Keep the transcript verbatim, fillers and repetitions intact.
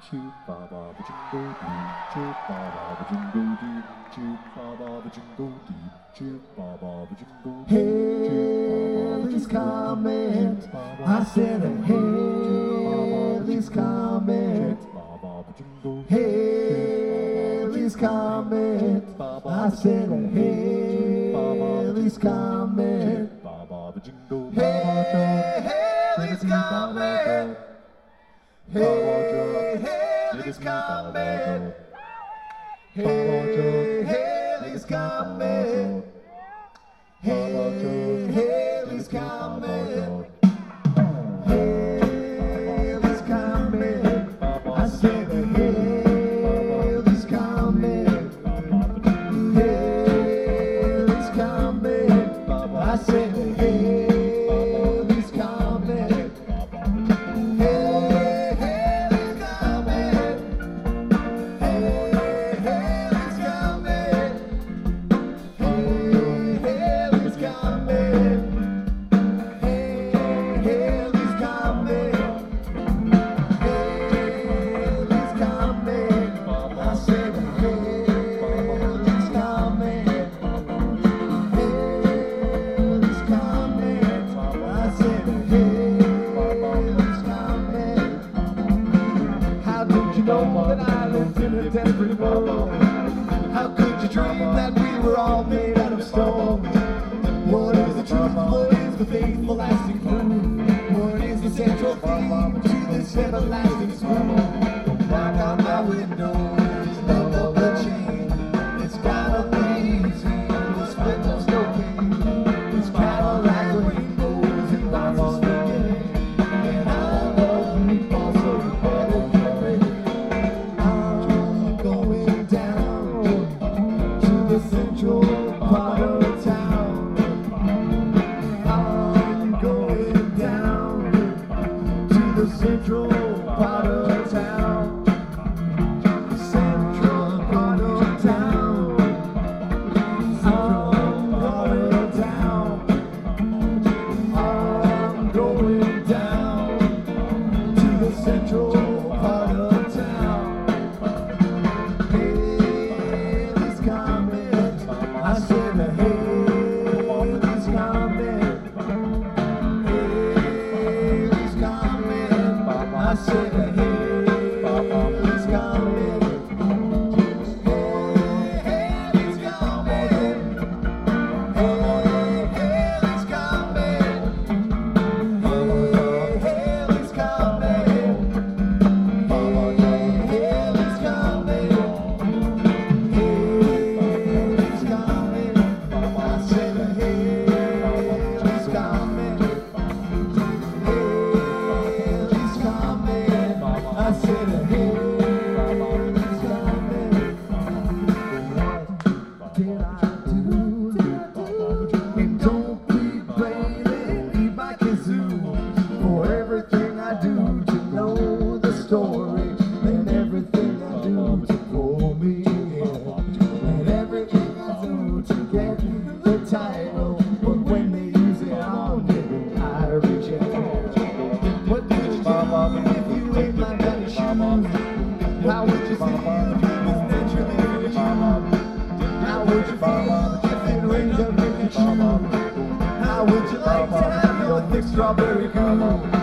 choo ba ba ba jingle dee, choo ba ba ba jingle dee, choo ba ba ba jingle dee, choo ba ba ba jingle dee. Haley's Comet, I said a Haley's Comet. Haley's Comet, I said a Haley's Comet. Hey, Haley's Comet. Hey, Haley's Comet. Hey, Haley's Comet. Hey, Haley's Comet. Haley's Comet. I said a Haley's Comet. Haley's Comet. I said a Haley's Comet. Hey, Haley's Comet. Hey, Haley's Comet. Hey, Haley's Comet. Hey, Haley's Comet. Haley's Comet. I said Haley's Comet. Haley's Comet. I said Haley's Comet. How did you know that I lived in a different world? How could you dream that we were all made out of stone? What is the truth? What is the faithful lasting proof? What is the central theme to this everlasting school? Knock on my window, lift up the chain. It's gotta be easy, this window's no pain. It's Cadillac rainbows and lots of spaghetti. And I love meatballs, so you better get ready. I'm going down to the central part of town. I'm going down to the central part of town. Central part of town. I'm going down. I'm going down to the central part of town. Haley's Comet. I said a Haley's Comet. Haley's Comet. I said a Haley's Comet. Haley's Comet. Haley's Comet. Haley's Comet. Haley's Comet. Haley's Comet. I said a Haley's Comet. Haley's Comet. I said a Haley's Comet. What did I do? And don't keep blaming my kazoo for everything I do to know the story, and everything I do to pull me in, and everything I do to get the title. But when they use it on me, I reject it. What would you do if you laid my daddy's shoes? How would you feel if he was naturally rich? How would you feel if it rained up in your shoe? How would you like to have your thick strawberry goo?